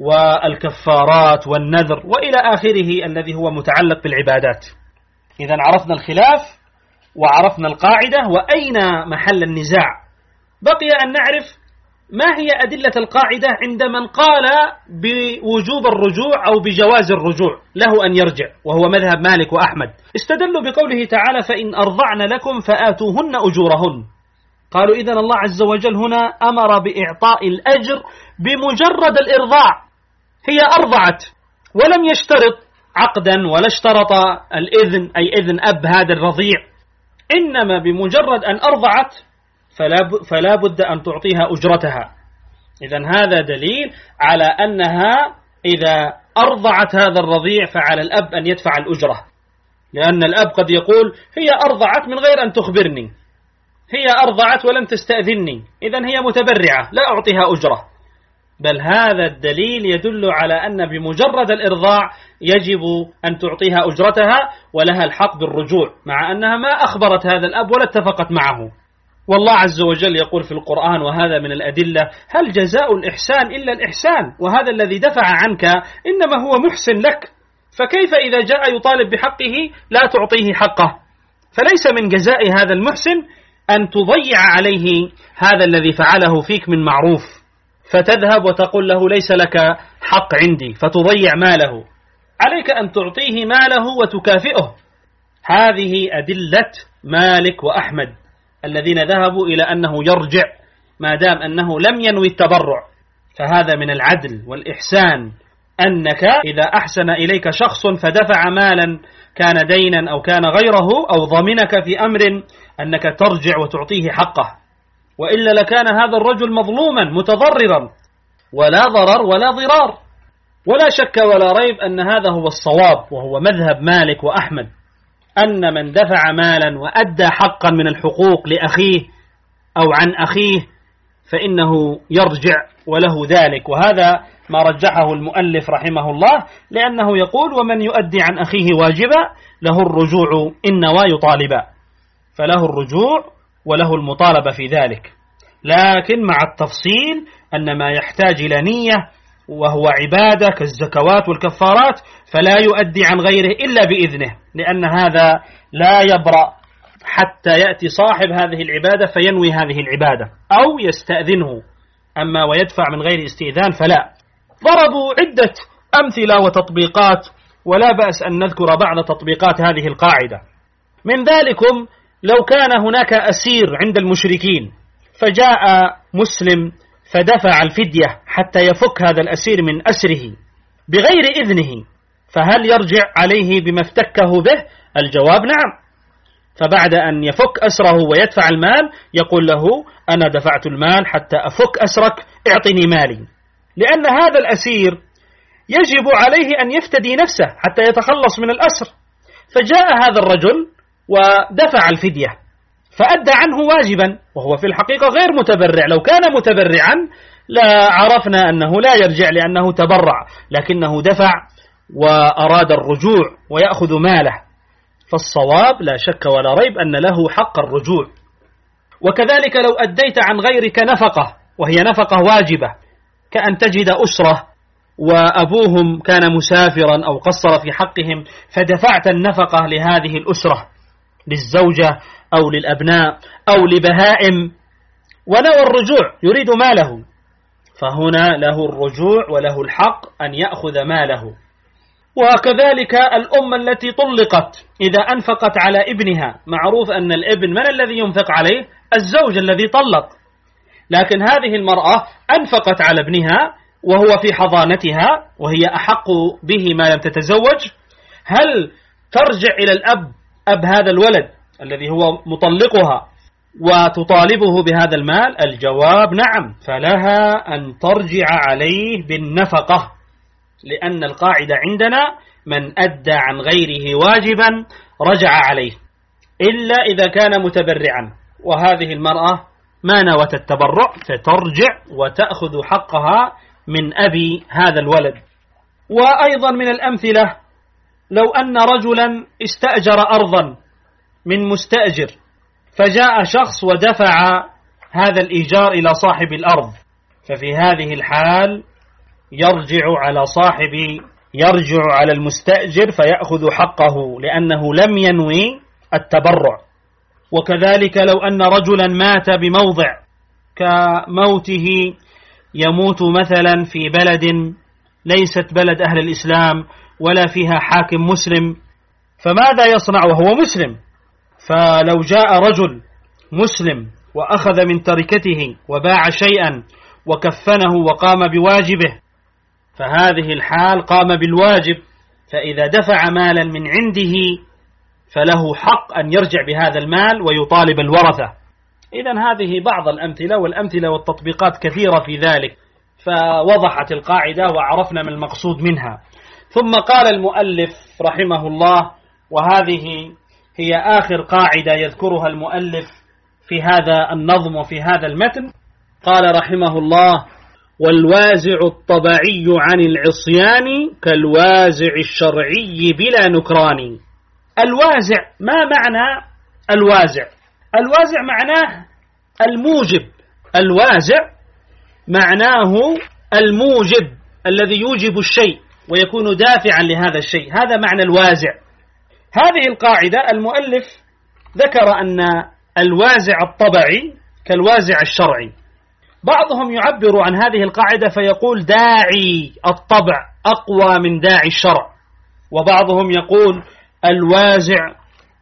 S2: والكفارات والنذر وإلى آخره الذي هو متعلق بالعبادات. إذن عرفنا الخلاف وعرفنا القاعدة وأين محل النزاع. بقي أن نعرف ما هي أدلة القاعدة عند من قال بوجوب الرجوع أو بجواز الرجوع له أن يرجع، وهو مذهب مالك وأحمد. استدلوا بقوله تعالى: فإن أرضعن لكم فآتوهن أجورهن. قالوا إذن الله عز وجل هنا أمر بإعطاء الأجر بمجرد الإرضاع، هي أرضعت ولم يشترط عقدا ولا اشترط الإذن أي إذن أب هذا الرضيع، إنما بمجرد أن أرضعت فلا بد أن تعطيها أجرتها. إذن هذا دليل على أنها إذا أرضعت هذا الرضيع فعلى الأب أن يدفع الأجرة، لأن الأب قد يقول: هي أرضعت من غير أن تخبرني، هي أرضعت ولم تستأذني، إذن هي متبرعة لا أعطيها أجرة. بل هذا الدليل يدل على أن بمجرد الإرضاع يجب أن تعطيها أجرتها ولها الحق بالرجوع، مع أنها ما أخبرت هذا الأب ولا اتفقت معه. والله عز وجل يقول في القرآن، وهذا من الأدلة: هل جزاء الإحسان إلا الإحسان؟ وهذا الذي دفع عنك إنما هو محسن لك، فكيف إذا جاء يطالب بحقه لا تعطيه حقه؟ فليس من جزاء هذا المحسن أن تضيع عليه هذا الذي فعله فيك من معروف، فتذهب وتقول له: ليس لك حق عندي، فتضيع ماله. عليك أن تعطيه ماله وتكافئه. هذه أدلة مالك وأحمد الذين ذهبوا إلى أنه يرجع ما دام أنه لم ينوي التبرع. فهذا من العدل والإحسان، أنك إذا أحسن إليك شخص فدفع مالا كان دينا أو كان غيره أو ضمنك في أمر، أنك ترجع وتعطيه حقه، وإلا لكان هذا الرجل مظلوما متضررا، ولا ضرر ولا ضرار. ولا شك ولا ريب أن هذا هو الصواب، وهو مذهب مالك وأحمد، أن من دفع مالا وأدى حقا من الحقوق لأخيه أو عن أخيه فإنه يرجع وله ذلك. وهذا ما رجحه المؤلف رحمه الله، لأنه يقول: ومن يؤدي عن أخيه واجبا له الرجوع إن نوى يطالبا، فله الرجوع وله المطالبة في ذلك، لكن مع التفصيل أن ما يحتاج إلى نية وهو عبادة كالزكوات والكفارات فلا يؤدي عن غيره إلا بإذنه، لأن هذا لا يبرأ حتى يأتي صاحب هذه العبادة فينوي هذه العبادة أو يستأذنه، أما ويدفع من غير استئذان فلا. ضربوا عدة أمثلة وتطبيقات، ولا بأس أن نذكر بعض تطبيقات هذه القاعدة. من ذلكم لو كان هناك أسير عند المشركين فجاء مسلم فدفع الفدية حتى يفك هذا الأسير من أسره بغير إذنه، فهل يرجع عليه بما افتكه به؟ الجواب نعم. فبعد أن يفك أسره ويدفع المال يقول له: أنا دفعت المال حتى أفك أسرك، اعطني مالي، لأن هذا الأسير يجب عليه أن يفتدي نفسه حتى يتخلص من الأسر. فجاء هذا الرجل ودفع الفدية فأدى عنه واجبا، وهو في الحقيقة غير متبرع. لو كان متبرعا لا عرفنا أنه لا يرجع لأنه تبرع، لكنه دفع وأراد الرجوع ويأخذ ماله. فالصواب لا شك ولا ريب أن له حق الرجوع. وكذلك لو أديت عن غيرك نفقة وهي نفقة واجبة، كأن تجد أسرة وأبوهم كان مسافرا أو قصر في حقهم فدفعت النفقة لهذه الأسرة، للزوجة أو للأبناء أو لبهائم، ونوى الرجوع يريد ماله، فهنا له الرجوع وله الحق أن يأخذ ماله. وكذلك الأم التي طلقت إذا أنفقت على ابنها، معروف أن الابن من الذي ينفق عليه؟ الزوج الذي طلق، لكن هذه المرأة أنفقت على ابنها وهو في حضانتها وهي أحق به ما لم تتزوج، هل ترجع إلى الأب، أب هذا الولد الذي هو مطلقها، وتطالبه بهذا المال؟ الجواب نعم، فلها أن ترجع عليه بالنفقة، لأن القاعدة عندنا من أدى عن غيره واجبا رجع عليه، إلا إذا كان متبرعا، وهذه المرأة ما نوت التبرع فترجع وتأخذ حقها من أبي هذا الولد. وأيضا من الأمثلة لو أن رجلا استأجر أرضا من مستأجر، فجاء شخص ودفع هذا الإيجار إلى صاحب الأرض، ففي هذه الحال يرجع على المستأجر فيأخذ حقه لأنه لم ينوي التبرع. وكذلك لو أن رجلا مات بموضع كموته، يموت مثلا في بلد ليست بلد أهل الإسلام ولا فيها حاكم مسلم، فماذا يصنع وهو مسلم؟ فلو جاء رجل مسلم وأخذ من تركته وباع شيئا وكفنه وقام بواجبه، فهذه الحال قام بالواجب، فإذا دفع مالا من عنده فله حق أن يرجع بهذا المال ويطالب الورثة. إذن هذه بعض الأمثلة، والأمثلة والتطبيقات كثيرة في ذلك، فوضحت القاعدة وعرفنا ما المقصود منها. ثم قال المؤلف رحمه الله، وهذه هي آخر قاعدة يذكرها المؤلف في هذا النظم وفي هذا المتن، قال رحمه الله: والوازع الطبعي عن العصيان كالوازع الشرعي بلا نكران. الوازع، ما معنى الوازع؟ الوازع معناه الموجب، الوازع معناه الموجب الذي يوجب الشيء ويكون دافعا لهذا الشيء، هذا معنى الوازع. هذه القاعدة المؤلف ذكر أن الوازع الطبعي كالوازع الشرعي. بعضهم يعبر عن هذه القاعدة فيقول داعي الطبع أقوى من داعي الشرع، وبعضهم يقول الوازع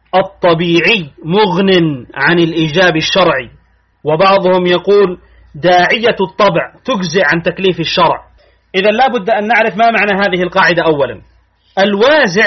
S2: الطبيعي مغن عن الإيجاب الشرعي، وبعضهم يقول داعية الطبع تجزئ عن تكليف الشرع. إذا لا بد أن نعرف ما معنى هذه القاعدة. أولا، الوازع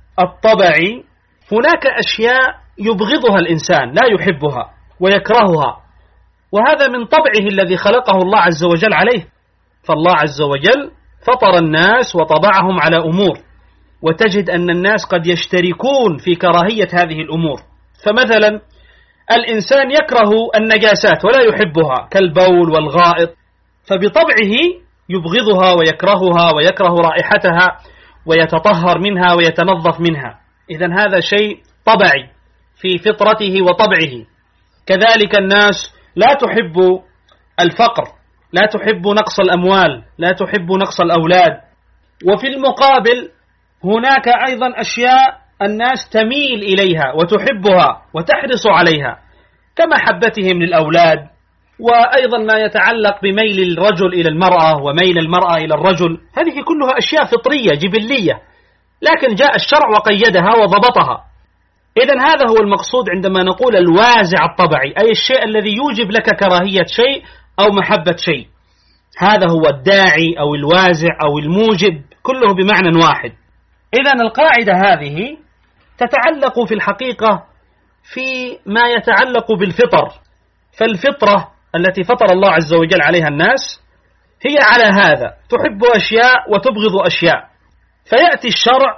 S2: الطبعي هناك أشياء يبغضها الإنسان، لا يحبها ويكرهها، وهذا من طبعه الذي خلقه الله عز وجل عليه. فالله عز وجل فطر الناس وطبعهم على أمور، وتجد أن الناس قد يشتركون في كراهية هذه الأمور. فمثلا الإنسان يكره النجاسات ولا يحبها كالبول والغائط، فبطبعه يبغضها ويكرهها ويكره رائحتها ويتطهر منها ويتنظف منها. إذن هذا شيء طبعي في فطرته وطبعه. كذلك الناس لا تحب الفقر، لا تحب نقص الأموال، لا تحب نقص الأولاد. وفي المقابل هناك أيضا أشياء الناس تميل إليها وتحبها وتحرص عليها كمحبتهم للأولاد، وأيضا ما يتعلق بميل الرجل إلى المرأة وميل المرأة إلى الرجل. هذه كلها أشياء فطرية جبلية، لكن جاء الشرع وقيدها وضبطها. إذن هذا هو المقصود عندما نقول الوازع الطبعي، أي الشيء الذي يوجب لك كراهية شيء أو محبة شيء. هذا هو الداعي أو الوازع أو الموجب، كله بمعنى واحد. إذن القاعدة هذه تتعلق في الحقيقة في ما يتعلق بالفطر. فالفطرة التي فطر الله عز وجل عليها الناس هي على هذا، تحب أشياء وتبغض أشياء. فيأتي الشرع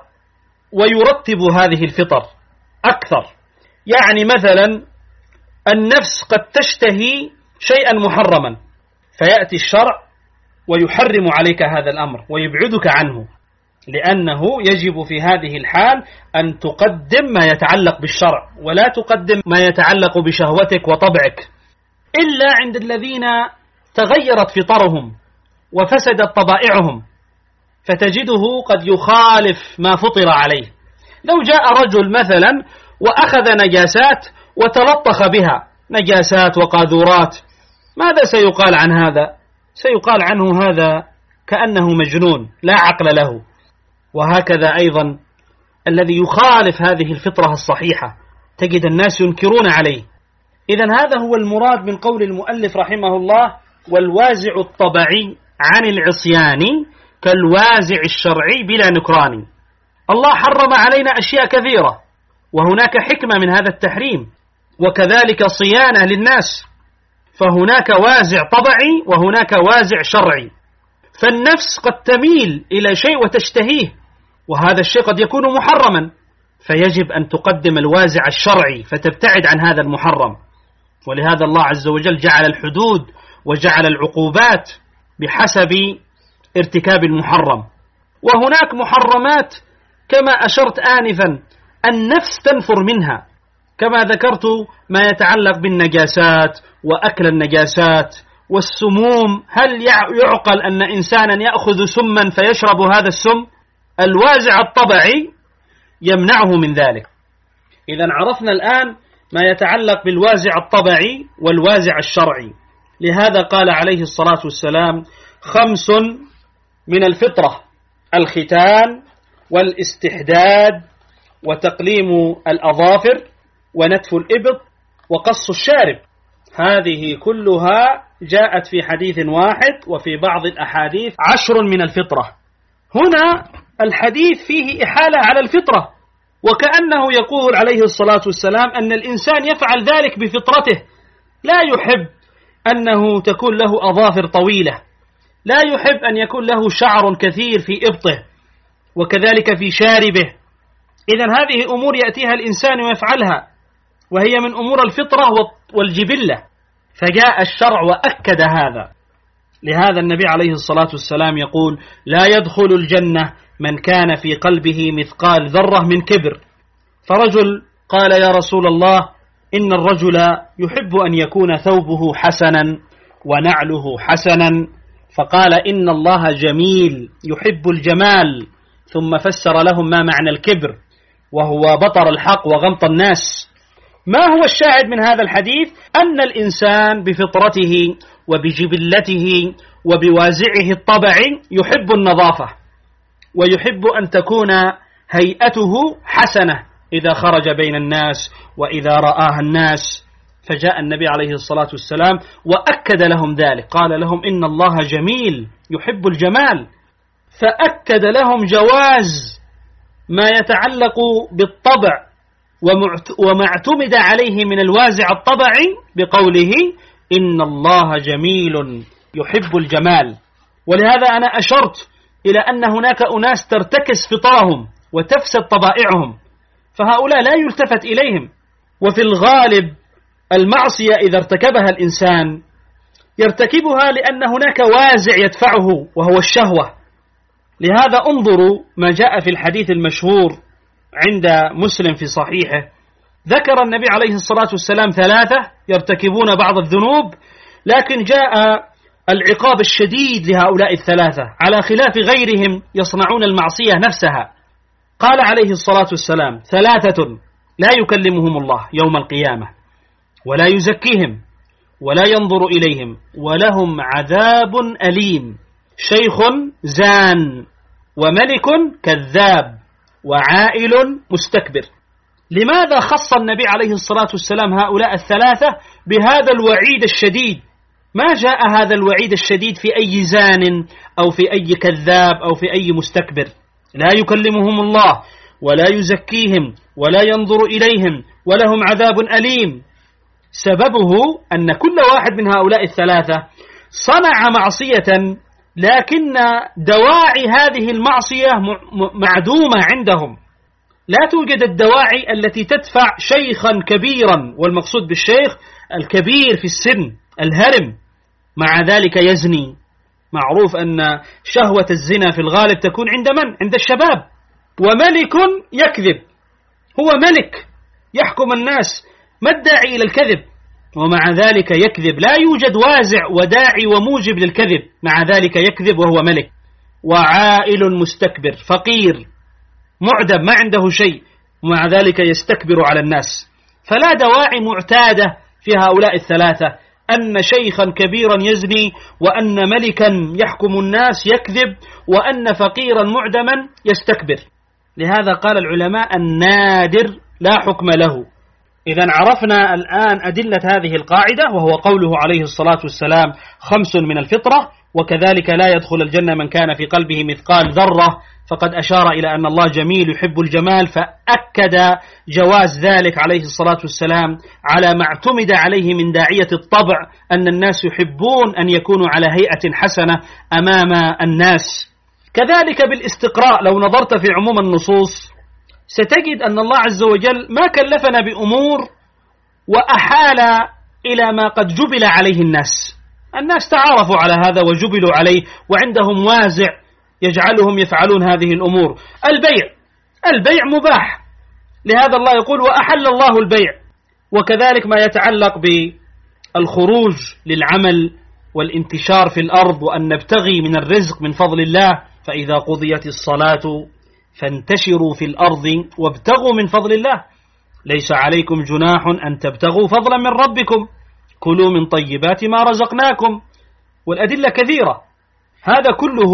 S2: ويرتب هذه الفطر أكثر. يعني مثلا النفس قد تشتهي شيئا محرما، فيأتي الشرع ويحرم عليك هذا الأمر ويبعدك عنه، لأنه يجب في هذه الحال أن تقدم ما يتعلق بالشرع ولا تقدم ما يتعلق بشهوتك وطبعك، إلا عند الذين تغيرت فطرهم وفسدت طبائعهم، فتجده قد يخالف ما فطر عليه. لو جاء رجل مثلا وأخذ نجاسات وتلطخ بها، نجاسات وقاذورات، ماذا سيقال عن هذا؟ سيقال عنه هذا كأنه مجنون لا عقل له. وهكذا أيضا الذي يخالف هذه الفطرة الصحيحة تجد الناس ينكرون عليه. إذن هذا هو المراد من قول المؤلف رحمه الله: والوازع الطبعي عن العصيان كالوازع الشرعي بلا نكران. الله حرم علينا أشياء كثيرة، وهناك حكمة من هذا التحريم، وكذلك صيانة للناس، فهناك وازع طبعي وهناك وازع شرعي. فالنفس قد تميل إلى شيء وتشتهيه، وهذا الشيء قد يكون محرما، فيجب أن تقدم الوازع الشرعي فتبتعد عن هذا المحرم. ولهذا الله عز وجل جعل الحدود وجعل العقوبات بحسب ارتكاب المحرم. وهناك محرمات كما أشرت آنفا النفس تنفر منها، كما ذكرت ما يتعلق بالنجاسات وأكل النجاسات والسموم. هل يعقل أن إنسانا يأخذ سما فيشرب هذا السم؟ الوازع الطبعي يمنعه من ذلك. إذن عرفنا الآن ما يتعلق بالوازع الطبعي والوازع الشرعي. لهذا قال عليه الصلاة والسلام: 5 من الفطرة: الختان والاستحداد وتقليم الأظافر ونتف الإبط وقص الشارب. هذه كلها جاءت في حديث واحد، وفي بعض الأحاديث 10 من الفطرة. هنا الحديث فيه إحالة على الفطرة، وكأنه يقول عليه الصلاة والسلام أن الإنسان يفعل ذلك بفطرته، لا يحب أنه تكون له أظافر طويلة، لا يحب أن يكون له شعر كثير في إبطه وكذلك في شاربه. إذن هذه أمور يأتيها الإنسان ويفعلها، وهي من أمور الفطرة والجبلة، فجاء الشرع وأكد هذا. لهذا النبي عليه الصلاة والسلام يقول: لا يدخل الجنة من كان في قلبه مثقال ذرة من كبر. فرجل قال: يا رسول الله، إن الرجل يحب أن يكون ثوبه حسنا ونعله حسنا. فقال: إن الله جميل يحب الجمال. ثم فسر لهم ما معنى الكبر، وهو بطر الحق وغمط الناس. ما هو الشاهد من هذا الحديث؟ أن الإنسان بفطرته وبجبلته وبوازعه الطبعي يحب النظافة، ويحب أن تكون هيئته حسنة إذا خرج بين الناس وإذا رآها الناس. فجاء النبي عليه الصلاة والسلام وأكد لهم ذلك، قال لهم إن الله جميل يحب الجمال، فأكد لهم جواز ما يتعلق بالطبع وما اعتمد عليه من الوازع الطبعي بقوله إن الله جميل يحب الجمال. ولهذا أنا أشرت إلى أن هناك أناس ترتكس فطرهم وتفسد طبائعهم، فهؤلاء لا يلتفت إليهم. وفي الغالب المعصية إذا ارتكبها الإنسان يرتكبها لأن هناك وازع يدفعه وهو الشهوة. لهذا انظروا ما جاء في الحديث المشهور عند مسلم في صحيحه، ذكر النبي عليه الصلاة والسلام 3 يرتكبون بعض الذنوب، لكن جاء العقاب الشديد لهؤلاء 3 على خلاف غيرهم يصنعون المعصية نفسها. قال عليه الصلاة والسلام 3 لا يكلمهم الله يوم القيامة ولا يزكيهم ولا ينظر إليهم ولهم عذاب أليم، شيخ زان وملك كذاب وعائل مستكبر. لماذا خص النبي عليه الصلاة والسلام هؤلاء 3 بهذا الوعيد الشديد؟ ما جاء هذا الوعيد الشديد في أي زان أو في أي كذاب أو في أي مستكبر. لا يكلمهم الله ولا يزكيهم ولا ينظر إليهم ولهم عذاب أليم. سببه أن كل واحد من هؤلاء 3 صنع معصية، لكن دواعي هذه المعصية معدومة عندهم، لا توجد الدواعي التي تدفع شيخا كبيرا، والمقصود بالشيخ الكبير في السن الهرم، مع ذلك يزني. معروف أن شهوة الزنا في الغالب تكون عند من؟ عند الشباب. وملك يكذب، هو ملك يحكم الناس، ما الداعي إلى الكذب؟ ومع ذلك يكذب، لا يوجد وازع وداعي وموجب للكذب، مع ذلك يكذب وهو ملك. وعائل مستكبر، فقير معدم ما عنده شيء، ومع ذلك يستكبر على الناس. فلا دواعي معتادة في هؤلاء 3 أن شيخا كبيرا يزني، وأن ملكا يحكم الناس يكذب، وأن فقيرا معدما يستكبر. لهذا قال العلماء النادر لا حكم له. إذا عرفنا الآن أدلة هذه القاعدة، وهو قوله عليه الصلاة والسلام 5 من الفطرة، وكذلك لا يدخل الجنة من كان في قلبه مثقال ذرة، فقد أشار إلى أن الله جميل يحب الجمال، فأكد جواز ذلك عليه الصلاة والسلام على ما اعتمد عليه من داعية الطبع، أن الناس يحبون أن يكونوا على هيئة حسنة أمام الناس. كذلك بالاستقراء، لو نظرت في عموم النصوص ستجد أن الله عز وجل ما كلفنا بأمور وأحال إلى ما قد جبل عليه الناس. الناس تعارفوا على هذا وجبلوا عليه، وعندهم وازع يجعلهم يفعلون هذه الأمور. البيع مباح، لهذا الله يقول وأحل الله البيع. وكذلك ما يتعلق بالخروج للعمل والانتشار في الأرض، وأن نبتغي من الرزق من فضل الله، فإذا قضيت الصلاة فانتشروا في الأرض وابتغوا من فضل الله، ليس عليكم جناح أن تبتغوا فضلا من ربكم، كلوا من طيبات ما رزقناكم. والأدلة كثيرة. هذا كله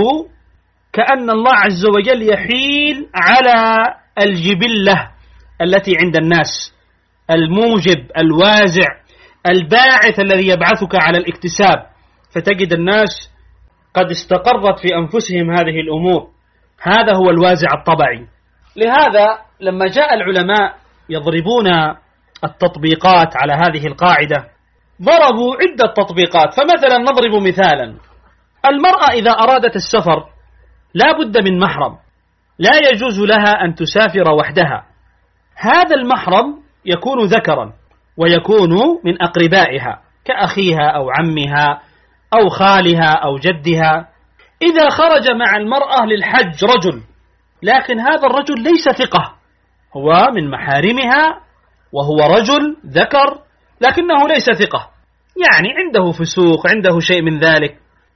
S2: كأن الله عز وجل يحيل على الجبلة التي عند الناس، الموجب الوازع الباعث الذي يبعثك على الاكتساب، فتجد الناس قد استقرت في أنفسهم هذه الأمور. هذا هو الوازع الطبعي. لهذا لما جاء العلماء يضربون التطبيقات على هذه القاعدة ضربوا عدة تطبيقات. فمثلا نضرب مثالا: المرأة إذا أرادت السفر لا بد من محرم، لا يجوز لها أن تسافر وحدها. هذا المحرم يكون ذكرا ويكون من أقربائها كأخيها أو عمها أو خالها أو جدها. إذا خرج مع المرأة للحج رجل، لكن هذا الرجل ليس ثقة، هو من محارمها وهو رجل ذكر لكنه ليس ثقة، يعني عنده فسوق، عنده شيء من ذلك.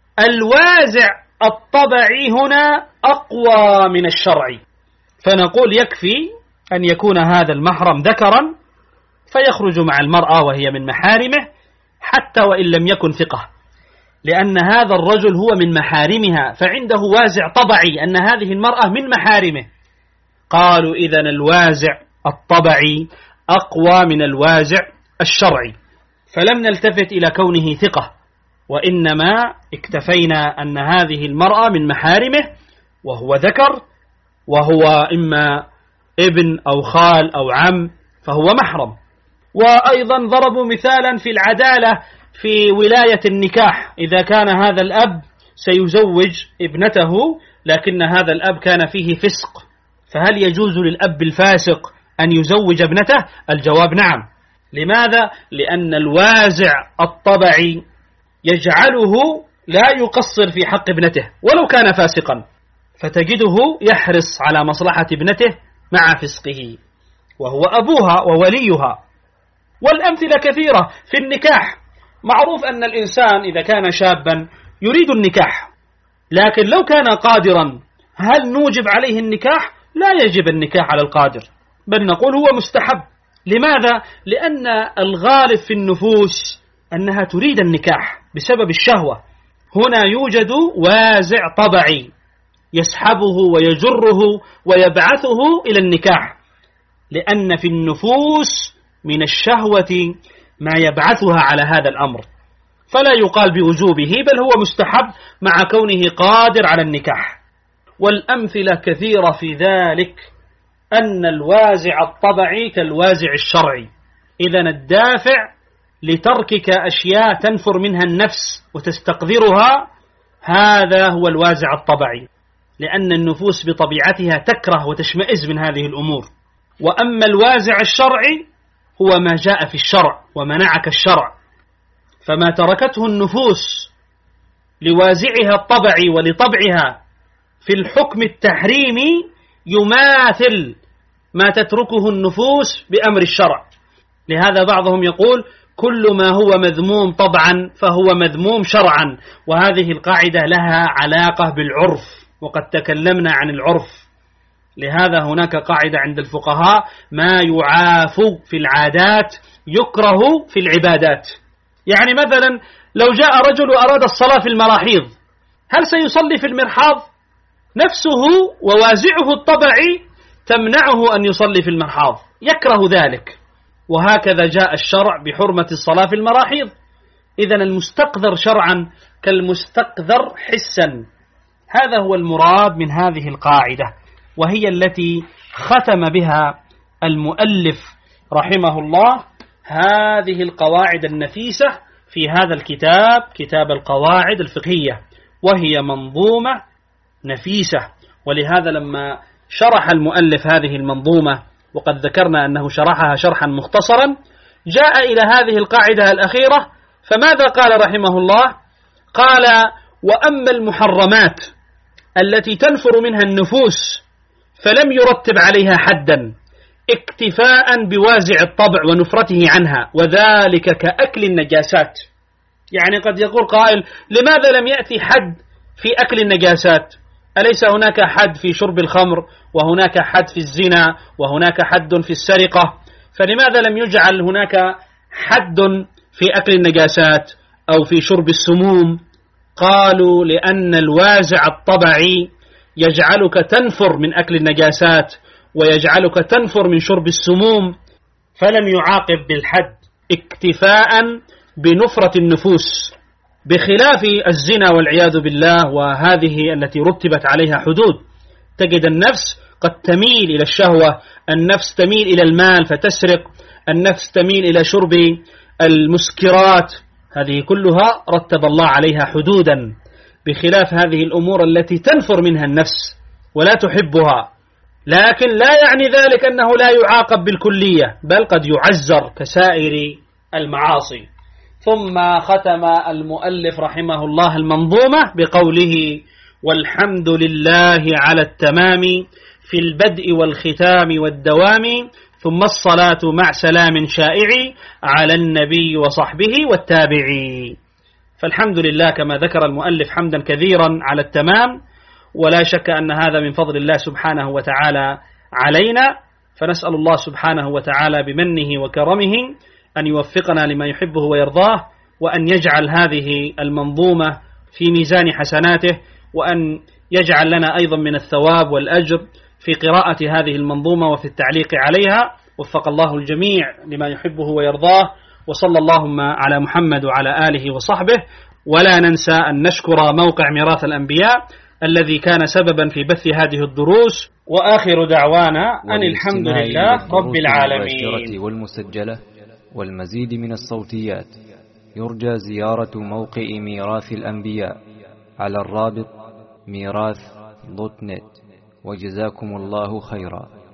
S2: الوازع الطبعي هنا أقوى من الشرعي، فنقول يكفي أن يكون هذا المحرم ذكرا فيخرج مع المرأة وهي من محارمه حتى وإن لم يكن ثقة، لأن هذا الرجل هو من محارمها، فعنده وازع طبعي أن هذه المرأة من محارمه. قالوا إذن الوازع الطبعي أقوى من الوازع الشرعي، فلم نلتفت إلى كونه ثقة، وإنما اكتفينا أن هذه المرأة من محارمه وهو ذكر، وهو إما ابن أو خال أو عم فهو محرم. وأيضا ضربوا مثالا في العدالة في ولاية النكاح، إذا كان هذا الأب سيزوج ابنته لكن هذا الأب كان فيه فسق، فهل يجوز للأب الفاسق أن يزوج ابنته؟ الجواب نعم. لماذا؟ لأن الوازع الطبعي يجعله لا يقصر في حق ابنته ولو كان فاسقا، فتجده يحرص على مصلحة ابنته مع فسقه، وهو أبوها ووليها. والأمثلة كثيرة في النكاح. معروف أن الإنسان إذا كان شابا يريد النكاح، لكن لو كان قادرا هل نوجب عليه النكاح؟ لا يجب النكاح على القادر، بل نقول هو مستحب. لماذا؟ لأن الغالب في النفوس أنها تريد النكاح بسبب الشهوة. هنا يوجد وازع طبعي يسحبه ويجره ويبعثه إلى النكاح، لأن في النفوس من الشهوة ما يبعثها على هذا الأمر، فلا يقال بوجوبه بل هو مستحب مع كونه قادر على النكاح. والأمثلة كثيرة في ذلك، أن الوازع الطبعي كالوازع الشرعي. إذن الدافع لتركك أشياء تنفر منها النفس وتستقذرها هذا هو الوازع الطبعي، لأن النفوس بطبيعتها تكره وتشمئز من هذه الأمور. وأما الوازع الشرعي هو ما جاء في الشرع ومنعك الشرع، فما تركته النفوس لوازعها الطبعي ولطبعها في الحكم التحريمي يماثل ما تتركه النفوس بأمر الشرع. لهذا بعضهم يقول كل ما هو مذموم طبعا فهو مذموم شرعا، وهذه القاعدة لها علاقة بالعرف، وقد تكلمنا عن العرف. لهذا هناك قاعدة عند الفقهاء: ما يعاف في العادات يكره في العبادات. يعني مثلا لو جاء رجل وأراد الصلاة في المراحيض، هل سيصلي في المرحاض؟ نفسه ووازعه الطبعي تمنعه أن يصلي في المرحاض، يكره ذلك. وهكذا جاء الشرع بحرمة الصلاة في المراحيض. إذن المستقذر شرعا كالمستقذر حسا. هذا هو المراد من هذه القاعدة، وهي التي ختم بها المؤلف رحمه الله هذه القواعد النفيسة في هذا الكتاب، كتاب القواعد الفقهية، وهي منظومة نفيسة. ولهذا لما شرح المؤلف هذه المنظومة، وقد ذكرنا أنه شرحها شرحا مختصرا، جاء إلى هذه القاعدة الأخيرة، فماذا قال رحمه الله؟ قال: وأما المحرمات التي تنفر منها النفوس فلم يرتب عليها حدا اكتفاء بوازع الطبع ونفرته عنها، وذلك كأكل النجاسات. يعني قد يقول قائل: لماذا لم يأتي حد في أكل النجاسات؟ أليس هناك حد في شرب الخمر، وهناك حد في الزنا، وهناك حد في السرقة، فلماذا لم يجعل هناك حد في أكل النجاسات أو في شرب السموم؟ قالوا: لأن الوازع الطبعي يجعلك تنفر من أكل النجاسات ويجعلك تنفر من شرب السموم، فلم يعاقب بالحد اكتفاء بنفرة النفوس، بخلاف الزنا والعياذ بالله، وهذه التي رتبت عليها حدود. تجد النفس قد تميل إلى الشهوة، النفس تميل إلى المال فتسرق، النفس تميل إلى شرب المسكرات، هذه كلها رتب الله عليها حدودا، بخلاف هذه الأمور التي تنفر منها النفس ولا تحبها. لكن لا يعني ذلك أنه لا يعاقب بالكلية، بل قد يعزر كسائر المعاصي. ثم ختم المؤلف رحمه الله المنظومة بقوله: والحمد لله على التمام في البدء والختام والدوام، ثم الصلاة مع سلام شائع على النبي وصحبه والتابعي. فالحمد لله كما ذكر المؤلف حمدا كثيرا على التمام، ولا شك أن هذا من فضل الله سبحانه وتعالى علينا، فنسأل الله سبحانه وتعالى بمنه وكرمه أن يوفقنا لما يحبه ويرضاه، وأن يجعل هذه المنظومة في ميزان حسناته، وأن يجعل لنا أيضا من الثواب والأجر في قراءة هذه المنظومة وفي التعليق عليها. وفق الله الجميع لما يحبه ويرضاه، وصلى اللهم على محمد وعلى آله وصحبه. ولا ننسى أن نشكر موقع ميراث الأنبياء الذي كان سببا في بث هذه الدروس. وآخر دعوانا أن الحمد لله رب العالمين.
S1: والمسجلة والمزيد من الصوتيات يرجى زيارة موقع ميراث الأنبياء على الرابط ميراث.net. وجزاكم الله خيرا.